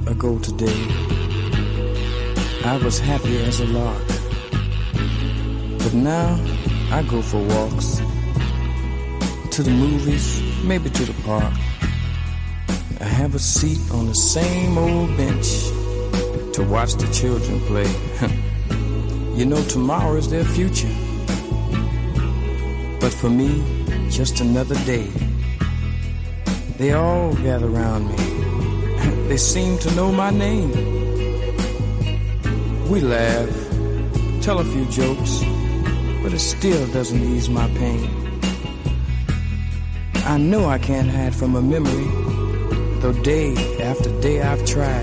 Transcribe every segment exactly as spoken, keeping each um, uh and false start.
ago today, I was happy as a lark. But now I go for walks, to the movies, maybe to the park. I have a seat on the same old bench to watch the children play. You know, tomorrow is their future, but for me, just another day. They all gather around me. They seem to know my name. We laugh, tell a few jokes, but it still doesn't ease my pain. I know I can't hide from a memory, though day after day I've tried.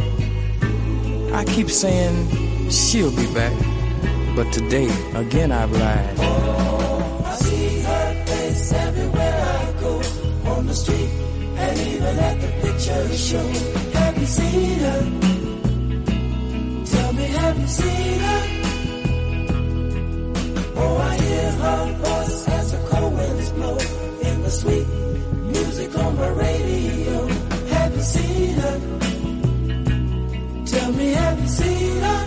I keep saying she'll be back, but today again I've lied. Oh, I see her face everywhere I go, on the street and even at the picture show. Have you seen her? Tell me, have you seen her? Oh, I hear her voice as the cold winds blow in the sweet music on my radio. Have you seen her? Tell me, have you seen her?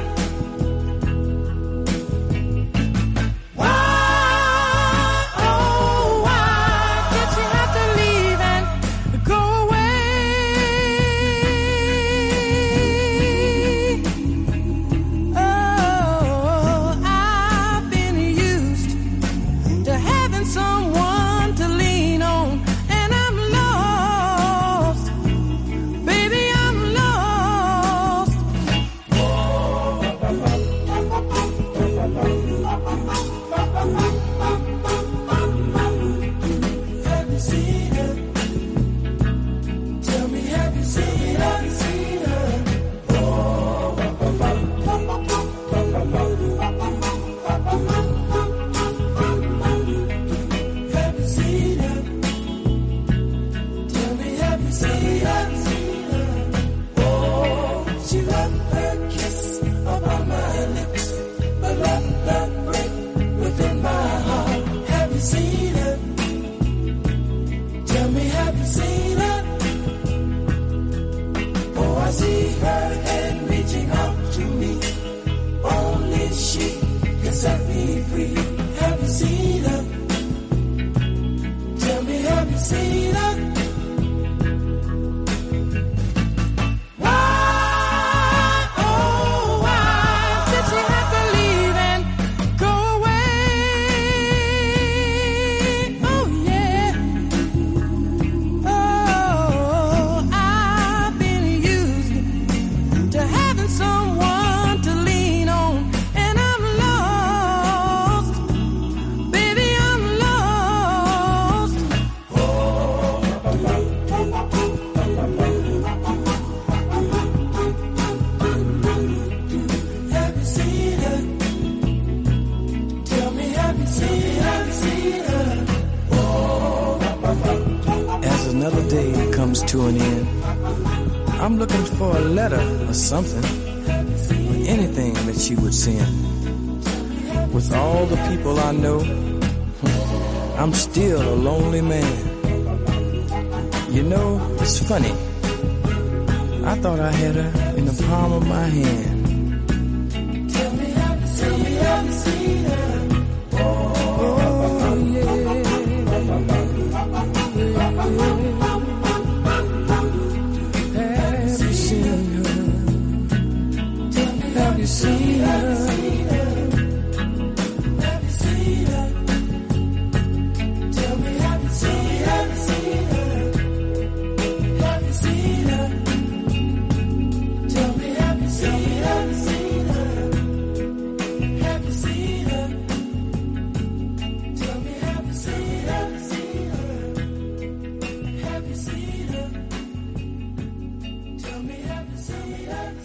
To an end, I'm looking for a letter or something, or anything that she would send. With all the people I know, I'm still a lonely man. You know, it's funny, I thought I had her in the palm of my hand. Tell me, have you seen, have you seen her? Oh, yeah. Have you seen her? Have you seen her? Tell me, have you seen, have you seen her? Have you seen her? Tell me, have you seen, have you seen her? Have you seen her? Tell me, have you seen, have you seen her? Have you seen her? Tell me, have you seen, have you seen her?